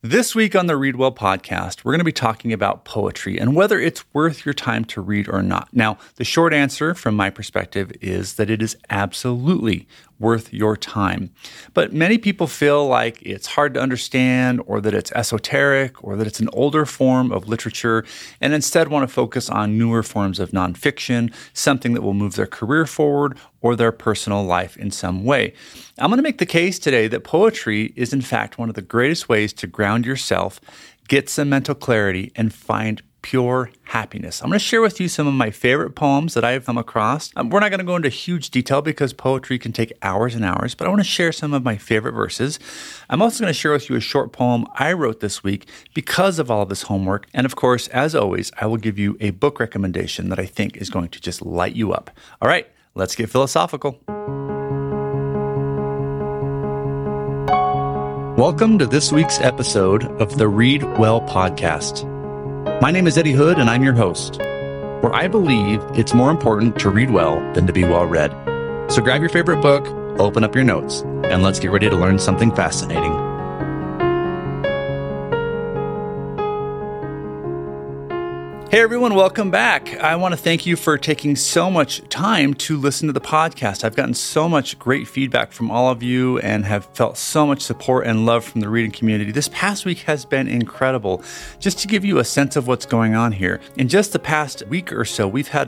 This week on the Read Well podcast, we're going to be talking about poetry and whether it's worth your time to read or not. Now, the short answer from my perspective is that it is absolutely worth your time. But many people feel like it's hard to understand or that it's esoteric or that it's an older form of literature and instead want to focus on newer forms of nonfiction, something that will move their career forward or their personal life in some way. I'm going to make the case today that poetry is in fact one of the greatest ways to ground yourself, get some mental clarity, and find pure happiness. I'm going to share with you some of my favorite poems that I've come across. We're not going to go into huge detail because poetry can take hours and hours, but I want to share some of my favorite verses. I'm also going to share with you a short poem I wrote this week because of all of this homework. And of course, as always, I will give you a book recommendation that I think is going to just light you up. All right, let's get philosophical. Welcome to this week's episode of the Read Well podcast. My name is Eddie Hood, and I'm your host, where I believe it's more important to read well than to be well read. So grab your favorite book, open up your notes, and let's get ready to learn something fascinating. Hey everyone, welcome back. I want to thank you for taking so much time to listen to the podcast. I've gotten so much great feedback from all of you and have felt so much support and love from the reading community. This past week has been incredible. Just to give you a sense of what's going on here, in just the past week or so, we've had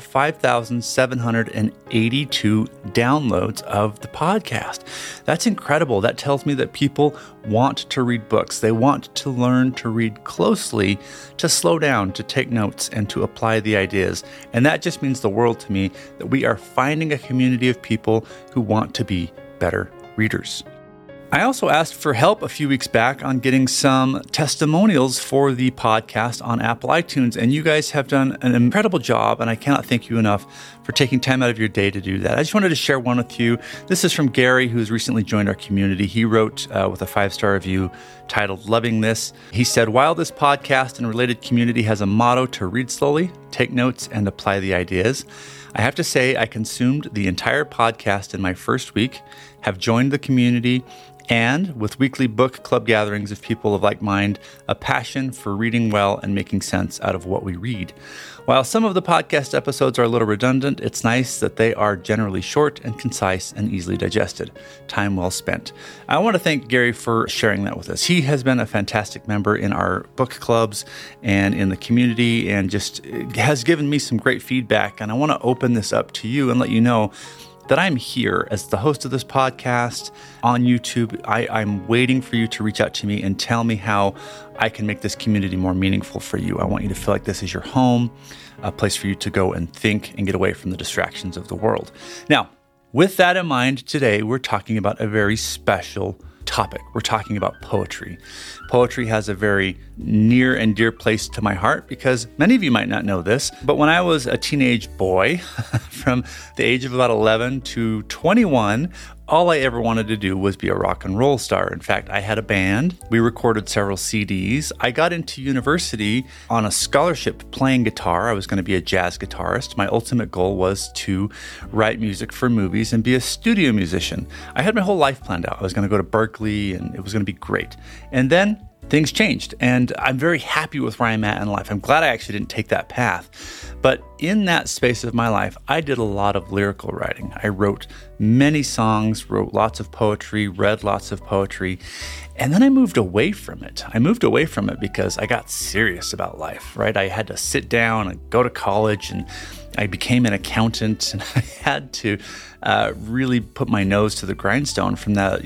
5,782 downloads of the podcast. That's incredible. That tells me that people want to read books. They want to learn to read closely, to slow down, to take notes, and to apply the ideas. And that just means the world to me that we are finding a community of people who want to be better readers. I also asked for help a few weeks back on getting some testimonials for the podcast on Apple iTunes, and you guys have done an incredible job, and I cannot thank you enough for taking time out of your day to do that. I just wanted to share one with you. This is from Gary, who's recently joined our community. He wrote with a 5-star review titled Loving This. He said, while this podcast and related community has a motto to read slowly, take notes, and apply the ideas, I have to say I consumed the entire podcast in my first week, have joined the community, and with weekly book club gatherings of people of like mind, a passion for reading well and making sense out of what we read. While some of the podcast episodes are a little redundant, it's nice that they are generally short and concise and easily digested. Time well spent. I want to thank Gary for sharing that with us. He has been a fantastic member in our book clubs and in the community and just has given me some great feedback. And I want to open this up to you and let you know that I'm here as the host of this podcast on YouTube. I'm waiting for you to reach out to me and tell me how I can make this community more meaningful for you. I want you to feel like this is your home, a place for you to go and think and get away from the distractions of the world. Now, with that in mind, today we're talking about a very special topic. We're talking about poetry. Poetry has a very near and dear place to my heart because many of you might not know this, but when I was a teenage boy, from the age of about 11 to 21, all I ever wanted to do was be a rock and roll star. In fact, I had a band. We recorded several CDs. I got into university on a scholarship playing guitar. I was going to be a jazz guitarist. My ultimate goal was to write music for movies and be a studio musician. I had my whole life planned out. I was going to go to Berkeley and it was going to be great. And then things changed, and I'm very happy with where I'm at in life. I'm glad I actually didn't take that path. But in that space of my life, I did a lot of lyrical writing. I wrote many songs, wrote lots of poetry, read lots of poetry, and then I moved away from it. I moved away from it because I got serious about life, right? I had to sit down and go to college, and I became an accountant, and I had to really put my nose to the grindstone from that,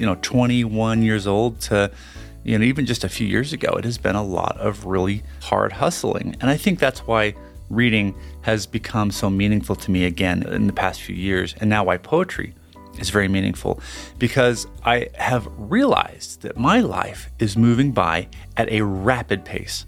21 years old to even just a few years ago. It has been a lot of really hard hustling. And I think that's why reading has become so meaningful to me again in the past few years. And now why poetry is very meaningful, because I have realized that my life is moving by at a rapid pace.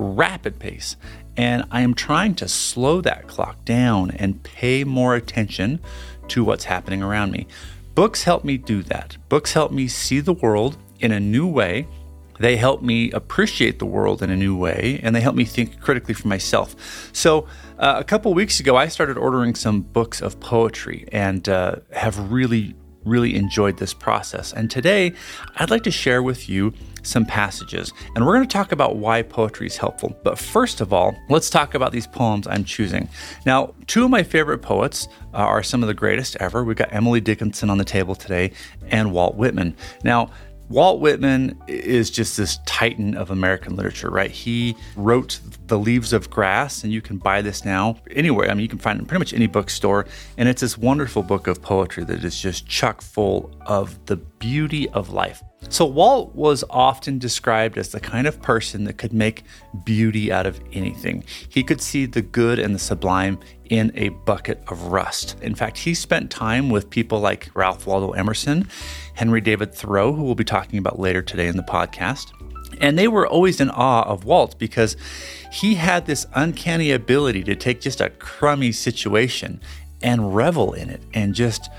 And I am trying to slow that clock down and pay more attention to what's happening around me. Books help me do that. Books help me see the world in a new way. They help me appreciate the world in a new way, and they help me think critically for myself. So a couple weeks ago, I started ordering some books of poetry and have really really enjoyed this process. And today, I'd like to share with you some passages. And we're going to talk about why poetry is helpful. But first of all, let's talk about these poems I'm choosing. Now, two of my favorite poets are some of the greatest ever. We've got Emily Dickinson on the table today and Walt Whitman. Now, Walt Whitman is just this titan of American literature, right? He wrote The Leaves of Grass, and you can buy this now anywhere. I mean, you can find it in pretty much any bookstore. And it's this wonderful book of poetry that is just chock full of the beauty of life. So Walt was often described as the kind of person that could make beauty out of anything. He could see the good and the sublime in a bucket of rust. In fact, he spent time with people like Ralph Waldo Emerson, Henry David Thoreau, who we'll be talking about later today in the podcast. And they were always in awe of Walt because he had this uncanny ability to take just a crummy situation and revel in it and just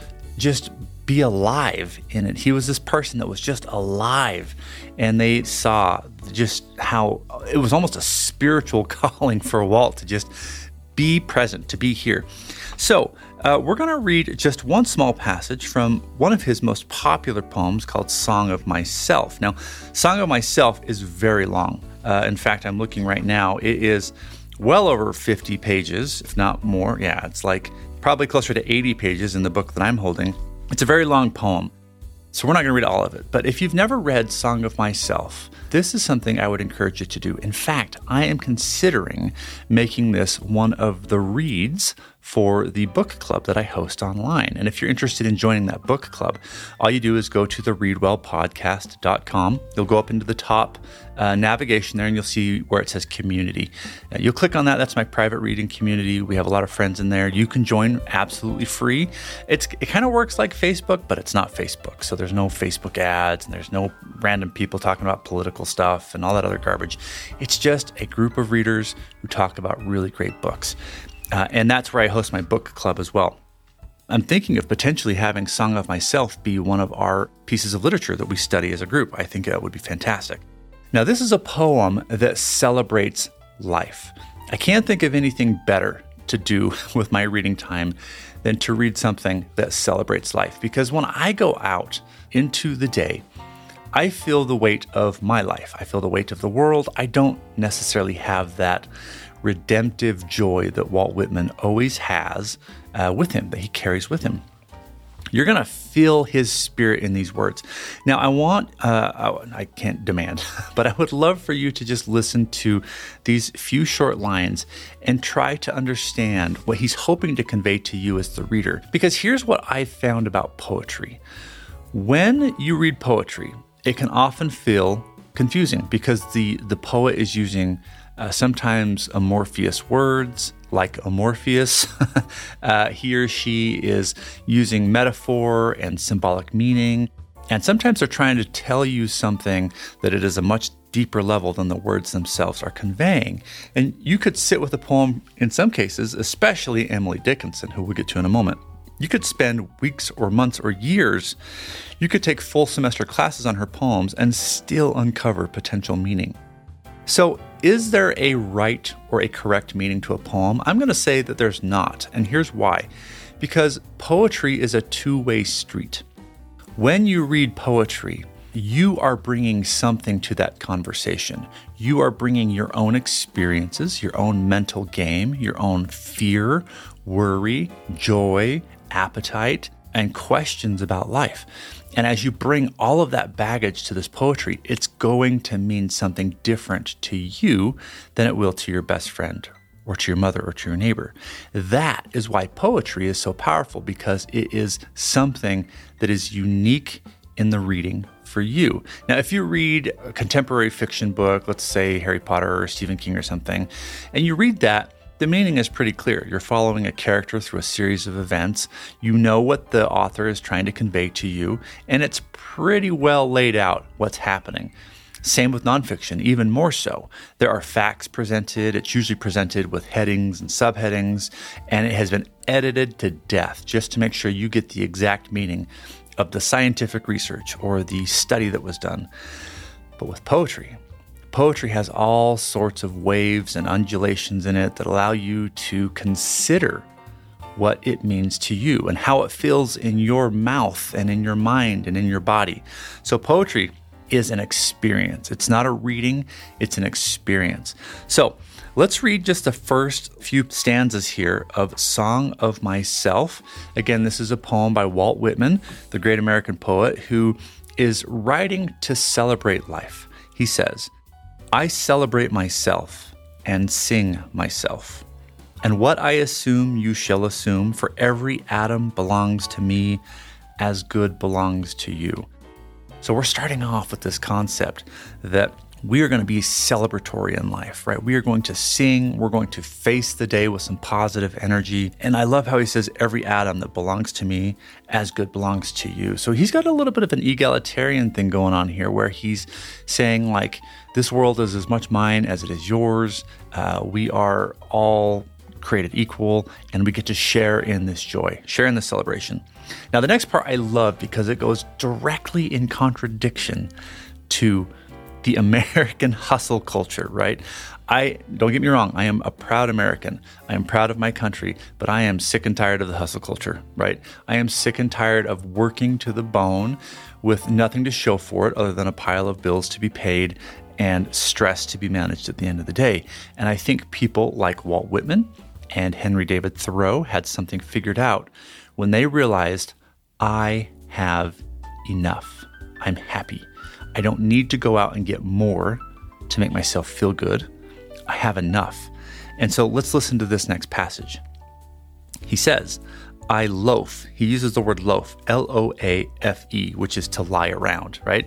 be alive in it. He was this person that was just alive, and they saw just how it was almost a spiritual calling for Walt to just be present, to be here. So we're going to read just one small passage from one of his most popular poems called Song of Myself. Now, Song of Myself is very long. In fact, I'm looking right now. It is well over 50 pages, if not more. Yeah, it's like probably closer to 80 pages in the book that I'm holding. It's a very long poem, so we're not going to read all of it. But if you've never read Song of Myself, this is something I would encourage you to do. In fact, I am considering making this one of the reads for the book club that I host online. And if you're interested in joining that book club, all you do is go to the readwellpodcast.com. You'll go up into the top navigation there, and you'll see where it says community. You'll click on that. That's my private reading community. We have a lot of friends in there. You can join absolutely free. It kind of works like Facebook, but it's not Facebook. So there's no Facebook ads, and there's no random people talking about political stuff and all that other garbage. It's just a group of readers who talk about really great books. And that's where I host my book club as well. I'm thinking of potentially having Song of Myself be one of our pieces of literature that we study as a group. I think that would be fantastic. Now, this is a poem that celebrates life. I can't think of anything better to do with my reading time than to read something that celebrates life. Because when I go out into the day, I feel the weight of my life. I feel the weight of the world. I don't necessarily have that redemptive joy that Walt Whitman always has with him, that he carries with him. You're going to feel his spirit in these words. Now, I can't demand, but I would love for you to just listen to these few short lines and try to understand what he's hoping to convey to you as the reader. Because here's what I've found about poetry. When you read poetry, it can often feel confusing because the poet is using sometimes amorphous words like Morpheus. He or she is using metaphor and symbolic meaning. And sometimes they're trying to tell you something that it is a much deeper level than the words themselves are conveying. And you could sit with a poem in some cases, especially Emily Dickinson, who we'll get to in a moment. You could spend weeks or months or years. You could take full semester classes on her poems and still uncover potential meaning. So, is there a right or a correct meaning to a poem? I'm going to say that there's not, and here's why. Because poetry is a two-way street. When you read poetry, you are bringing something to that conversation. You are bringing your own experiences, your own mental game, your own fear, worry, joy, appetite, and questions about life. And as you bring all of that baggage to this poetry, it's going to mean something different to you than it will to your best friend or to your mother or to your neighbor. That is why poetry is so powerful, because it is something that is unique in the reading for you. Now, if you read a contemporary fiction book, let's say Harry Potter or Stephen King or something, and you read that, the meaning is pretty clear. You're following a character through a series of events. You know what the author is trying to convey to you, and it's pretty well laid out what's happening. Same with nonfiction, even more so. There are facts presented. It's usually presented with headings and subheadings, and it has been edited to death just to make sure you get the exact meaning of the scientific research or the study that was done. But with poetry has all sorts of waves and undulations in it that allow you to consider what it means to you and how it feels in your mouth and in your mind and in your body. So poetry is an experience. It's not a reading, it's an experience. So let's read just the first few stanzas here of Song of Myself. Again, this is a poem by Walt Whitman, the great American poet, who is writing to celebrate life. He says, I celebrate myself and sing myself. And what I assume you shall assume, for every atom belongs to me as good belongs to you. So we're starting off with this concept that we are going to be celebratory in life, right? We are going to sing. We're going to face the day with some positive energy. And I love how he says, every atom that belongs to me as good belongs to you. So he's got a little bit of an egalitarian thing going on here where he's saying like, this world is as much mine as it is yours. We are all created equal, and we get to share in this joy, share in this celebration. Now, the next part I love because it goes directly in contradiction to the American hustle culture, right? Don't get me wrong, I am a proud American. I am proud of my country, but I am sick and tired of the hustle culture, right? I am sick and tired of working to the bone with nothing to show for it other than a pile of bills to be paid and stress to be managed at the end of the day. And I think people like Walt Whitman and Henry David Thoreau had something figured out when they realized, I have enough. I'm happy. I don't need to go out and get more to make myself feel good. I have enough. And so let's listen to this next passage. He says, I loaf. He uses the word loaf, L-O-A-F-E, which is to lie around, right?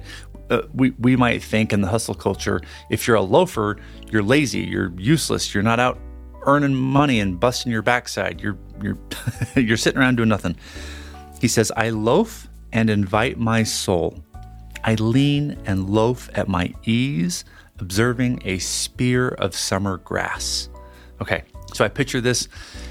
We might think in the hustle culture, if you're a loafer, you're lazy, you're useless, you're not out earning money and busting your backside. You're you're sitting around doing nothing. He says, I loaf and invite my soul. I lean and loaf at my ease, observing a spear of summer grass. Okay, so I picture this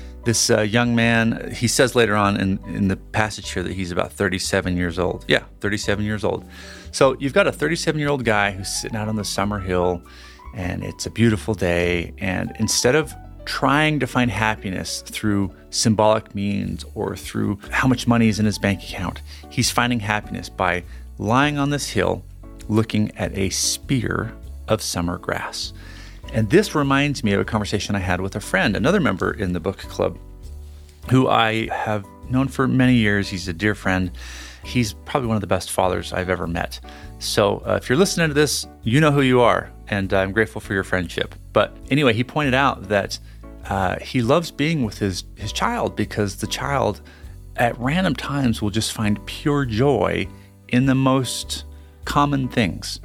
young man. He says later on in the passage here that he's about 37 years old. Yeah, 37 years old. So you've got a 37-year-old guy who's sitting out on the summer hill, and it's a beautiful day. And instead of trying to find happiness through symbolic means or through how much money is in his bank account, he's finding happiness by lying on this hill, looking at a spear of summer grass. And this reminds me of a conversation I had with a friend, another member in the book club, who I have known for many years. He's a dear friend. He's probably one of the best fathers I've ever met. So if you're listening to this, you know who you are, and I'm grateful for your friendship. But anyway, he pointed out that he loves being with his child because the child at random times will just find pure joy in the most common things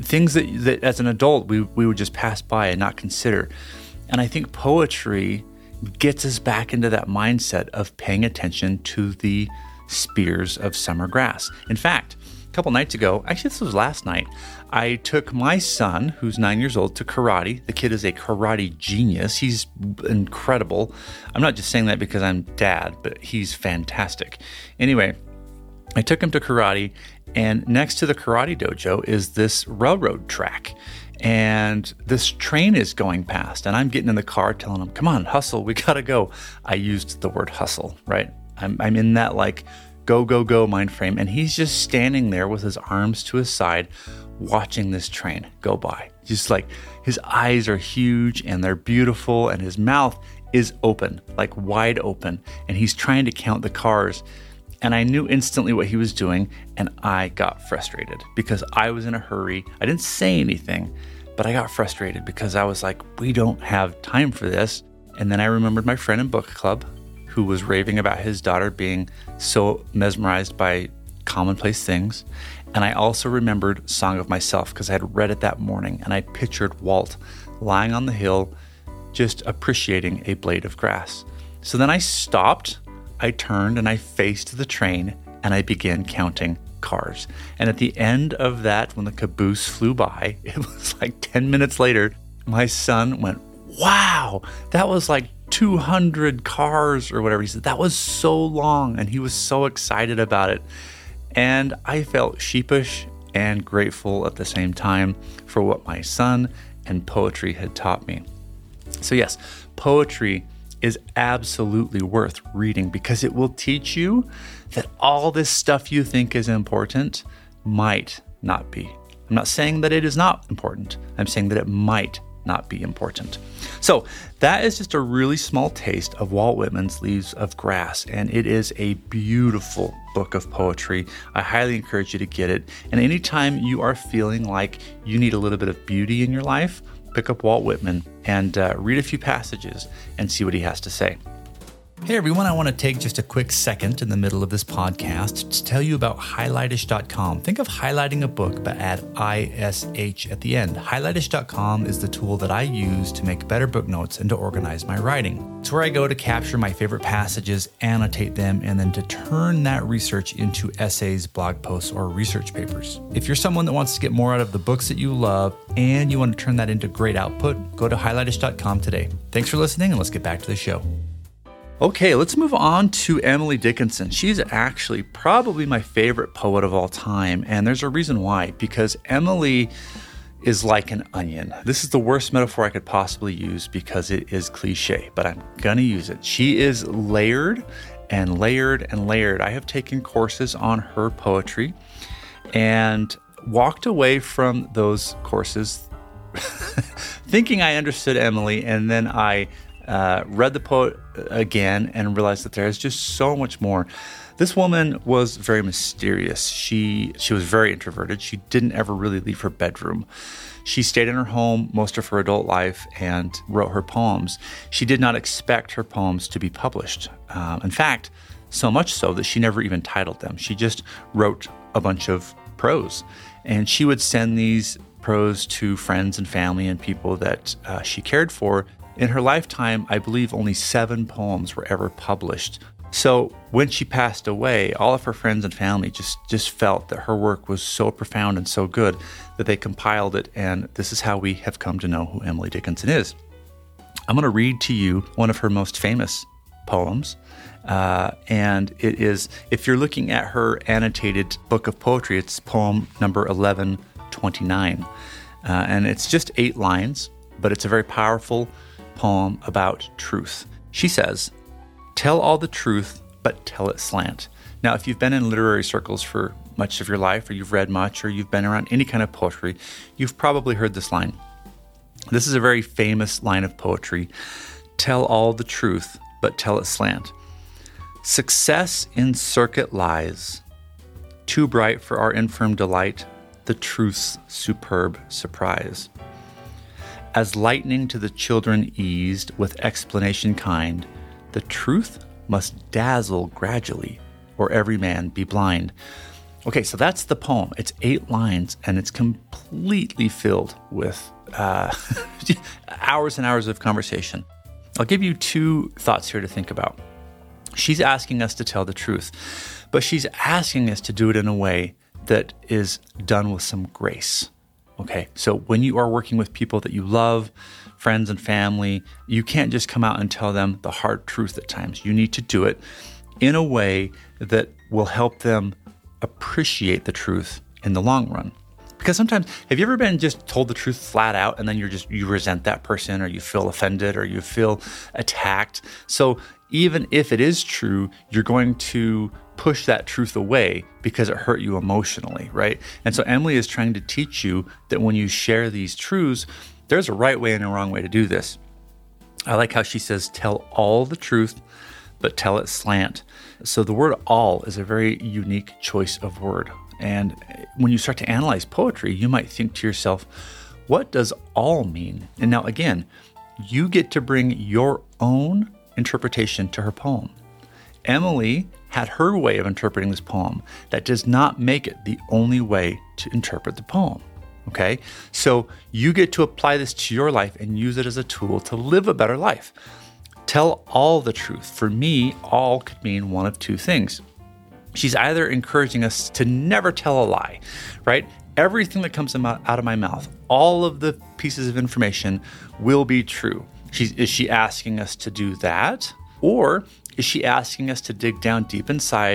that as an adult we would just pass by and not consider. And I think poetry gets us back into that mindset of paying attention to the spears of summer grass. In fact, a couple nights ago, actually this was last night, I took my son, who's 9 years old, to karate. The kid is a karate genius. He's incredible. I'm not just saying that because I'm dad, but he's fantastic. Anyway, I took him to karate, and next to the karate dojo is this railroad track. And this train is going past, and I'm getting in the car telling him, come on, hustle, we gotta go. I used the word hustle, right? I'm in that like go, go, go mind frame. And he's just standing there with his arms to his side, watching this train go by. Just like his eyes are huge and they're beautiful, and his mouth is open, like wide open. And he's trying to count the cars. And I knew instantly what he was doing, and I got frustrated because I was in a hurry. I didn't say anything, but I got frustrated because I was like, we don't have time for this. And then I remembered my friend in book club who was raving about his daughter being so mesmerized by commonplace things. And I also remembered Song of Myself because I had read it that morning, and I pictured Walt lying on the hill, just appreciating a blade of grass. So then I stopped, I turned, and I faced the train, and I began counting cars. And at the end of that, when the caboose flew by, it was like 10 minutes later, my son went, wow, that was like 200 cars or whatever. He said, that was so long. And he was so excited about it. And I felt sheepish and grateful at the same time for what my son and poetry had taught me. So yes, poetry is absolutely worth reading because it will teach you that all this stuff you think is important might not be. I'm not saying that it is not important. I'm saying that it might not be important. So that is just a really small taste of Walt Whitman's Leaves of Grass, and it is a beautiful book of poetry. I highly encourage you to get it. And anytime you are feeling like you need a little bit of beauty in your life, pick up Walt Whitman and read a few passages and see what he has to say. Hey everyone, I want to take just a quick second in the middle of this podcast to tell you about Highlightish.com. Think of highlighting a book, but add ISH at the end. Highlightish.com is the tool that I use to make better book notes and to organize my writing. It's where I go to capture my favorite passages, annotate them, and then to turn that research into essays, blog posts, or research papers. If you're someone that wants to get more out of the books that you love and you want to turn that into great output, go to Highlightish.com today. Thanks for listening, and let's get back to the show. Okay, let's move on to Emily Dickinson. She's actually probably my favorite poet of all time, and there's a reason why, because Emily is like an onion. This is the worst metaphor I could possibly use because it is cliche, but I'm gonna use it. She is layered and layered and layered. I have taken courses on her poetry and walked away from those courses thinking I understood Emily, and then I read the poet again and realized that there is just so much more. This woman was very mysterious. She was very introverted. She didn't ever really leave her bedroom. She stayed in her home most of her adult life and wrote her poems. She did not expect her poems to be published. In fact, so much so that she never even titled them. She just wrote a bunch of prose, and she would send these prose to friends and family and people that she cared for. In her lifetime, I believe only 7 poems were ever published. So when she passed away, all of her friends and family just felt that her work was so profound and so good that they compiled it, and this is how we have come to know who Emily Dickinson is. I'm going to read to you one of her most famous poems, and it is, if you're looking at her annotated book of poetry, it's poem number 1129, and it's just 8 lines, but it's a very powerful poem about truth. She says, "Tell all the truth, but tell it slant." Now, if you've been in literary circles for much of your life, or you've read much, or you've been around any kind of poetry, you've probably heard this line. This is a very famous line of poetry. Tell all the truth, but tell it slant. Success in circuit lies, too bright for our infirm delight, the truth's superb surprise. As lightning to the children eased with explanation kind, the truth must dazzle gradually, or every man be blind. Okay, so that's the poem. It's 8 lines, and it's completely filled with hours and hours of conversation. I'll give you 2 thoughts here to think about. She's asking us to tell the truth, but she's asking us to do it in a way that is done with some grace. Okay, so when you are working with people that you love, friends and family, you can't just come out and tell them the hard truth at times. You need to do it in a way that will help them appreciate the truth in the long run. Because sometimes, have you ever been just told the truth flat out and then you resent that person, or you feel offended, or you feel attacked? So even if it is true, you're going to push that truth away because it hurt you emotionally, right? And so Emily is trying to teach you that when you share these truths, there's a right way and a wrong way to do this. I like how she says, tell all the truth, but tell it slant. So the word all is a very unique choice of word. And when you start to analyze poetry, you might think to yourself, what does all mean? And now again, you get to bring your own interpretation to her poem. Emily had her way of interpreting this poem. That does not make it the only way to interpret the poem. Okay? So you get to apply this to your life and use it as a tool to live a better life. Tell all the truth. For me, all could mean one of 2 things. She's either encouraging us to never tell a lie, right? Everything that comes out of my mouth, all of the pieces of information will be true. Is she asking us to do that? Or is she asking us to dig down deep inside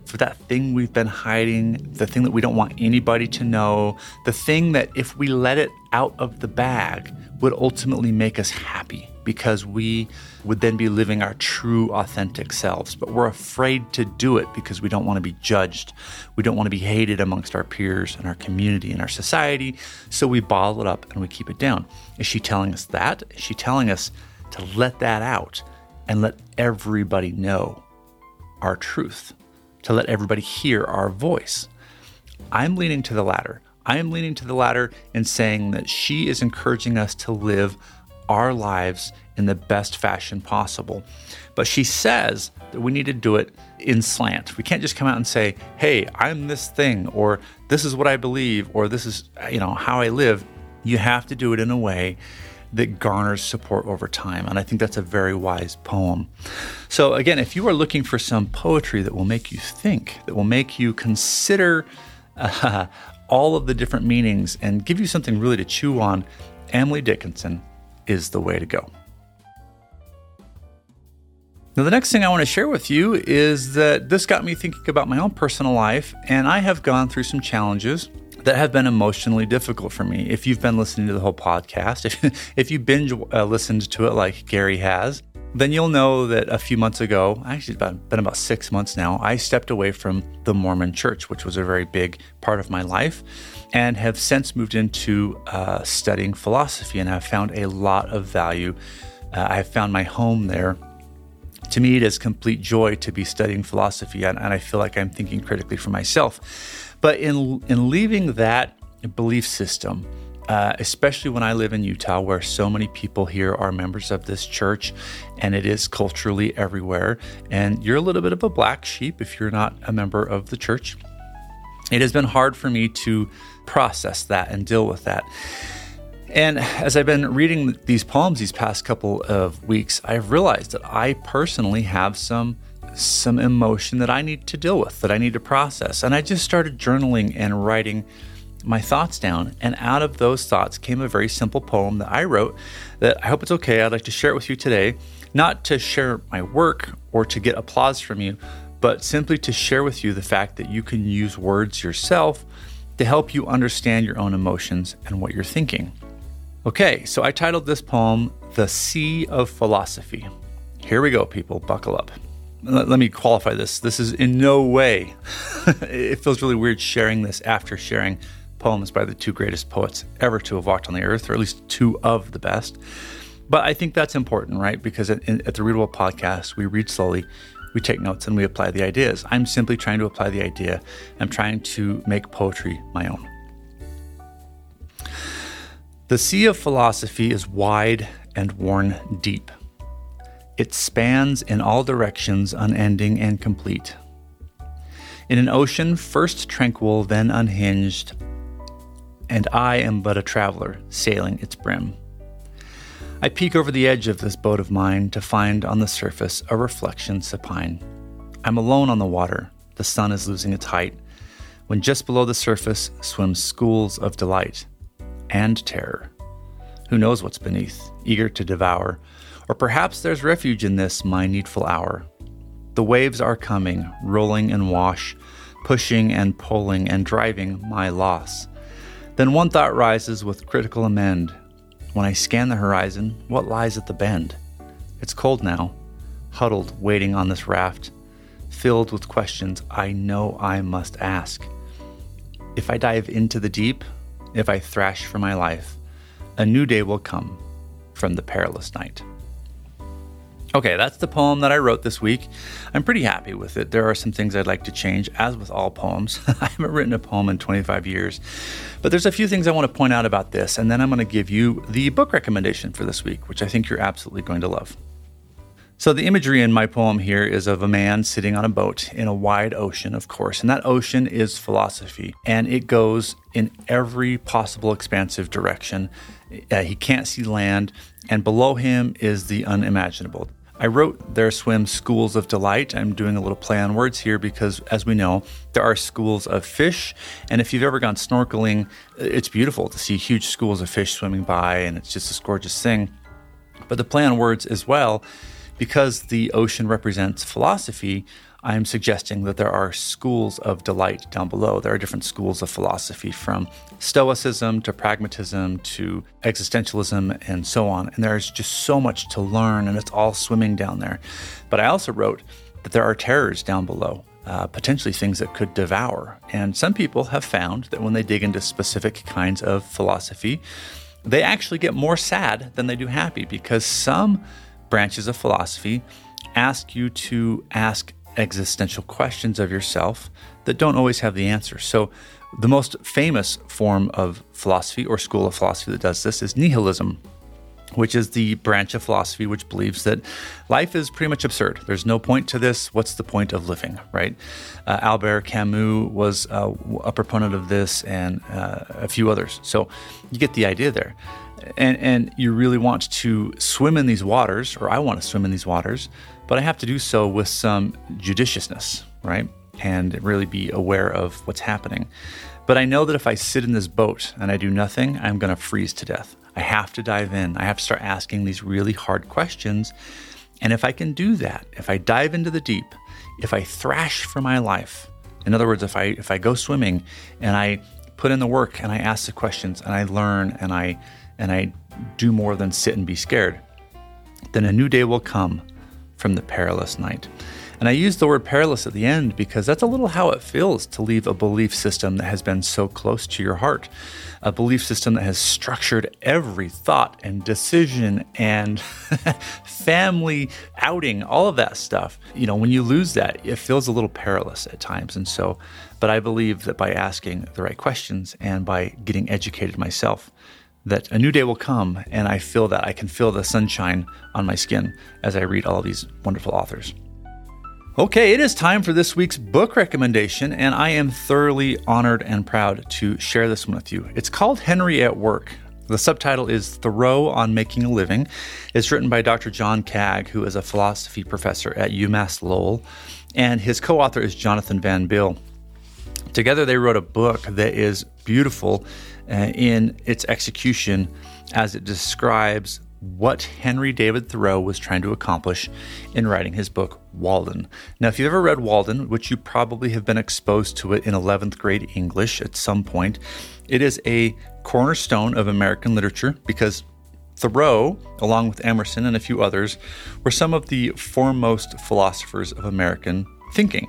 for that thing we've been hiding, the thing that we don't want anybody to know, the thing that if we let it out of the bag would ultimately make us happy because we would then be living our true, authentic selves. But we're afraid to do it because we don't want to be judged. We don't want to be hated amongst our peers and our community and our society. So we bottle it up and we keep it down. Is she telling us that? Is she telling us to let that out and let everybody know our truth, to let everybody hear our voice? I'm leaning to the latter. I am leaning to the latter in saying that she is encouraging us to live our lives in the best fashion possible. But she says that we need to do it in slant. We can't just come out and say, hey, I'm this thing, or this is what I believe, or this is, how I live. You have to do it in a way that garners support over time. And I think that's a very wise poem. So again, if you are looking for some poetry that will make you think, that will make you consider all of the different meanings and give you something really to chew on, Emily Dickinson is the way to go. Now, the next thing I want to share with you is that this got me thinking about my own personal life, and I have gone through some challenges that have been emotionally difficult for me. If you've been listening to the whole podcast, if you binge listened to it like Gary has, then you'll know that a few months ago, actually it's been about 6 months now, I stepped away from the Mormon Church, which was a very big part of my life, and have since moved into studying philosophy, and I've found a lot of value. I've found my home there. To me, it is complete joy to be studying philosophy, and I feel like I'm thinking critically for myself. But in leaving that belief system, especially when I live in Utah, where so many people here are members of this church, and it is culturally everywhere, and you're a little bit of a black sheep if you're not a member of the church, it has been hard for me to process that and deal with that. And as I've been reading these poems these past couple of weeks, I've realized that I personally have some emotion that I need to deal with, that I need to process. And I just started journaling and writing my thoughts down. And out of those thoughts came a very simple poem that I wrote that I hope it's okay. I'd like to share it with you today, not to share my work or to get applause from you, but simply to share with you the fact that you can use words yourself to help you understand your own emotions and what you're thinking. Okay, so I titled this poem, The Sea of Philosophy. Here we go, people, buckle up. Let me qualify this. This is in no way, it feels really weird sharing this after sharing poems by the two greatest poets ever to have walked on the earth, or at least two of the best. But I think that's important, right? Because at the Readable Podcast, we read slowly, we take notes, and we apply the ideas. I'm simply trying to apply the idea. I'm trying to make poetry my own. The sea of philosophy is wide and worn deep. It spans in all directions, unending and complete. In an ocean first tranquil, then unhinged, and I am but a traveler sailing its brim. I peek over the edge of this boat of mine to find on the surface a reflection supine. I'm alone on the water, the sun is losing its height, when just below the surface swim schools of delight and terror. Who knows what's beneath, eager to devour, or perhaps there's refuge in this my needful hour. The waves are coming, rolling and wash, pushing and pulling and driving my loss. Then one thought rises with critical amend. When I scan the horizon, what lies at the bend? It's cold now, huddled, waiting on this raft, filled with questions I know I must ask. If I dive into the deep, if I thrash for my life, a new day will come from the perilous night. Okay, that's the poem that I wrote this week. I'm pretty happy with it. There are some things I'd like to change, as with all poems. I haven't written a poem in 25 years, but there's a few things I want to point out about this, and then I'm going to give you the book recommendation for this week, which I think you're absolutely going to love. So the imagery in my poem here is of a man sitting on a boat in a wide ocean, of course, and that ocean is philosophy, and it goes in every possible expansive direction. He can't see land, and below him is the unimaginable. I wrote there swim schools of delight. I'm doing a little play on words here because, as we know, there are schools of fish. And if you've ever gone snorkeling, it's beautiful to see huge schools of fish swimming by, and it's just this gorgeous thing. But the play on words as well, because the ocean represents philosophy, I'm suggesting that there are schools of delight down below. There are different schools of philosophy, from Stoicism to pragmatism to existentialism and so on. And there's just so much to learn, and it's all swimming down there. But I also wrote that there are terrors down below, potentially things that could devour. And some people have found that when they dig into specific kinds of philosophy, they actually get more sad than they do happy, because some branches of philosophy ask you to ask existential questions of yourself that don't always have the answer. So the most famous form of philosophy or school of philosophy that does this is nihilism, which is the branch of philosophy which believes that life is pretty much absurd. There's no point to this. What's the point of living, right? Albert Camus was a proponent of this, and a few others. So you get the idea there. And you really want to swim in these waters, or I want to swim in these waters, but I have to do so with some judiciousness, right? And really be aware of what's happening. But I know that if I sit in this boat and I do nothing, I'm going to freeze to death. I have to dive in. I have to start asking these really hard questions. And if I can do that, if I dive into the deep, if I thrash for my life, in other words, if I go swimming and I put in the work and I ask the questions and I learn and I do more than sit and be scared, then a new day will come from the perilous night. And I use the word perilous at the end because that's a little how it feels to leave a belief system that has been so close to your heart, a belief system that has structured every thought and decision and family outing, all of that stuff. You know, when you lose that, it feels a little perilous at times. And so, but I believe that by asking the right questions and by getting educated myself, that a new day will come, and I feel that I can feel the sunshine on my skin as I read all of these wonderful authors. Okay, it is time for this week's book recommendation, and I am thoroughly honored and proud to share this one with you. It's called Henry at Work. The subtitle is Thoreau on Making a Living. It's written by Dr. John Cagg, who is a philosophy professor at UMass Lowell, and his co-author is Jonathan Van Bill. Together, they wrote a book that is beautiful in its execution as it describes what Henry David Thoreau was trying to accomplish in writing his book, Walden. Now, if you've ever read Walden, which you probably have been exposed to it in 11th grade English at some point, it is a cornerstone of American literature because Thoreau, along with Emerson and a few others, were some of the foremost philosophers of American thinking.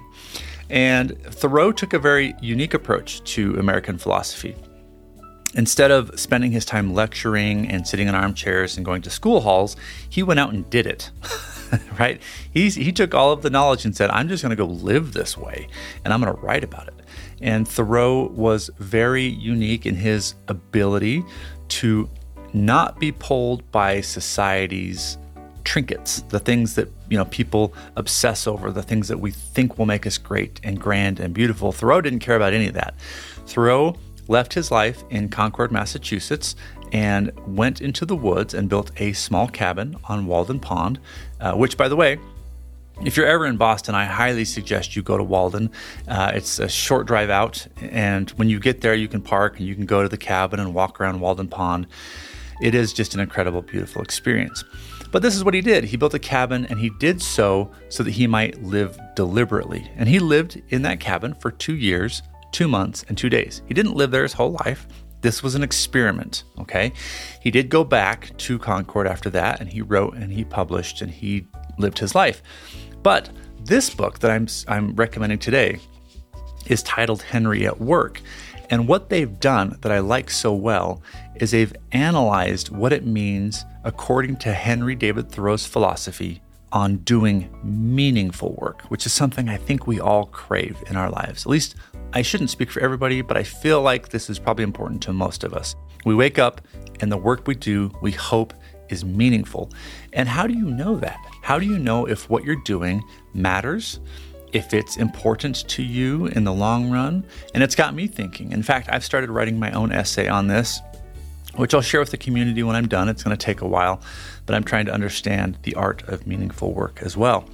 And Thoreau took a very unique approach to American philosophy. Instead of spending his time lecturing and sitting in armchairs and going to school halls, he went out and did it, right? He took all of the knowledge and said, I'm just going to go live this way, and I'm going to write about it. And Thoreau was very unique in his ability to not be pulled by society's trinkets, the things that people obsess over, the things that we think will make us great and grand and beautiful. Thoreau didn't care about any of that. Thoreau left his life in Concord, Massachusetts, and went into the woods and built a small cabin on Walden Pond, which, by the way, if you're ever in Boston, I highly suggest you go to Walden. It's a short drive out, and when you get there, you can park and you can go to the cabin and walk around Walden Pond. It is just an incredible, beautiful experience. But this is what he did. He built a cabin, and he did so that he might live deliberately. And he lived in that cabin for 2 years, 2 months, and 2 days. He didn't live there his whole life. This was an experiment, okay? He did go back to Concord after that, and he wrote and he published and he lived his life. But this book that I'm recommending today is titled Henry at Work. And what they've done that I like so well is they've analyzed what it means according to Henry David Thoreau's philosophy on doing meaningful work, which is something I think we all crave in our lives. At least I shouldn't speak for everybody, but I feel like this is probably important to most of us. We wake up and the work we do, we hope, is meaningful. And how do you know that? How do you know if what you're doing matters, if it's important to you in the long run? And it's got me thinking. In fact, I've started writing my own essay on this, which I'll share with the community when I'm done. It's going to take a while, but I'm trying to understand the art of meaningful work as well.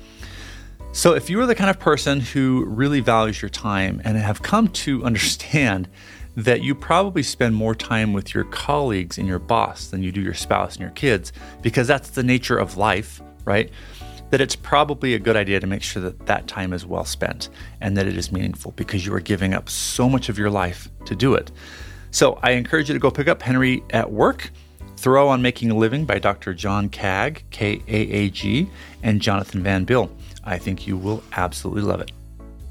So if you are the kind of person who really values your time and have come to understand that you probably spend more time with your colleagues and your boss than you do your spouse and your kids, because that's the nature of life, right? that it's probably a good idea to make sure that that time is well spent and that it is meaningful, because you are giving up so much of your life to do it. So I encourage you to go pick up Henry at Work, Thoreau on Making a Living by Dr. John Kaag, Kaag, and Jonathan Van Bill. I think you will absolutely love it.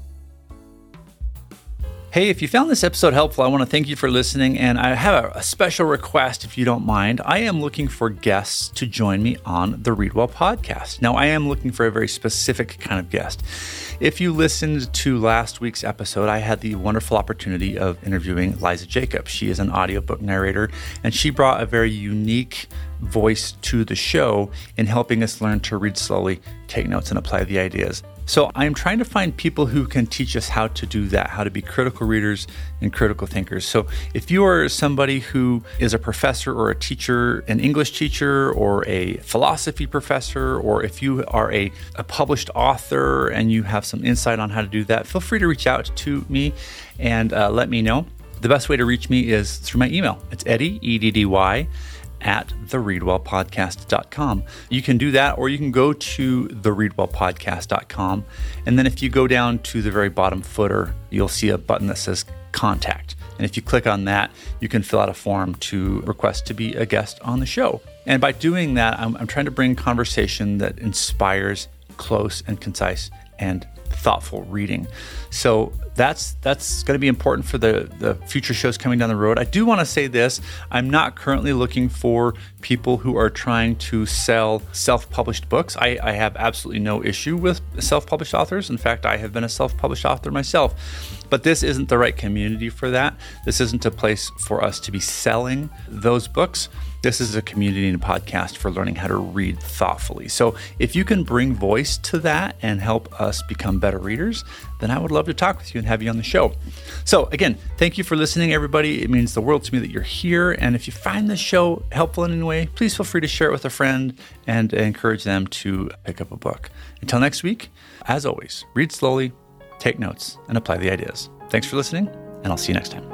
Hey, if you found this episode helpful, I want to thank you for listening, and I have a special request if you don't mind. I am looking for guests to join me on the Read Well podcast. Now, I am looking for a very specific kind of guest. If you listened to last week's episode, I had the wonderful opportunity of interviewing Liza Jacobs. She is an audiobook narrator, and she brought a very unique voice to the show in helping us learn to read slowly, take notes, and apply the ideas. So I'm trying to find people who can teach us how to do that, how to be critical readers and critical thinkers. So if you are somebody who is a professor or a teacher, an English teacher or a philosophy professor, or if you are a published author and you have some insight on how to do that, feel free to reach out to me and let me know. The best way to reach me is through my email. It's Eddie, E-D-D-Y, at thereadwellpodcast.com. You can do that, or you can go to thereadwellpodcast.com. And then if you go down to the very bottom footer, you'll see a button that says contact. And if you click on that, you can fill out a form to request to be a guest on the show. And by doing that, I'm trying to bring conversation that inspires close and concise and thoughtful reading. So that's going to be important for the future shows coming down the road. I do want to say this. I'm not currently looking for people who are trying to sell self-published books. I have absolutely no issue with self-published authors. In fact, I have been a self-published author myself. But this isn't the right community for that. This isn't a place for us to be selling those books. This is a community and a podcast for learning how to read thoughtfully. So if you can bring voice to that and help us become better readers, then I would love to talk with you and have you on the show. So again, thank you for listening, everybody. It means the world to me that you're here. And if you find this show helpful in any way, please feel free to share it with a friend and encourage them to pick up a book. Until next week, as always, read slowly, take notes, and apply the ideas. Thanks for listening, and I'll see you next time.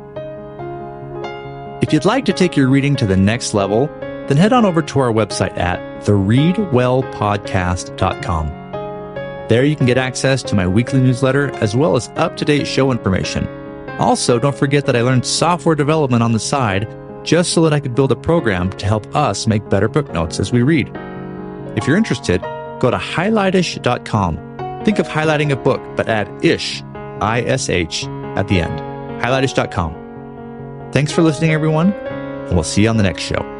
If you'd like to take your reading to the next level, then head on over to our website at thereadwellpodcast.com. There you can get access to my weekly newsletter as well as up-to-date show information. Also, don't forget that I learned software development on the side just so that I could build a program to help us make better book notes as we read. If you're interested, go to highlightish.com. Think of highlighting a book, but add ish, I-S-H, at the end. highlightish.com. Thanks for listening, everyone, and we'll see you on the next show.